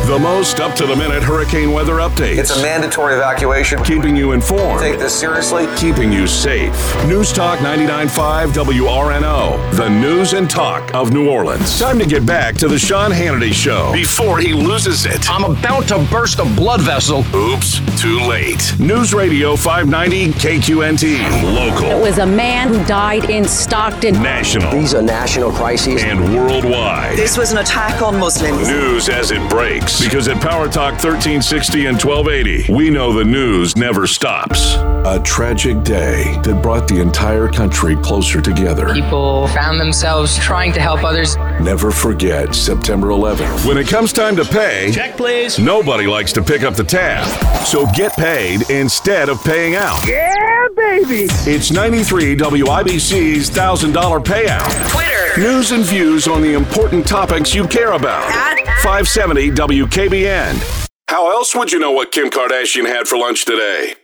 The most up-to-the-minute hurricane weather updates. It's a mandatory evacuation. Keeping you informed. Take this seriously. Keeping you safe. News Talk 99.5 WRNO. The news and talk of New Orleans. Time to get back to the Sean Hannity Show before he loses it. I'm about to burst a blood vessel. Oops, too late. News Radio 590 KQNT. Local. It was a man who died in Stockton. National. These are national crises. And worldwide. This was an attack on Muslims. News as it breaks. Because at Power Talk 1360 and 1280, we know the news never stops. A tragic day that brought the entire country closer together. People found themselves trying to help others. Never forget September 11th. When it comes time to pay, Check, please. Nobody likes to pick up the tab. So get paid instead of paying out. Yeah, baby. It's 93 WIBC's $1,000 payout. Twitter. News and views on the important topics you care about. 570 WKBN. How else would you know what Kim Kardashian had for lunch today?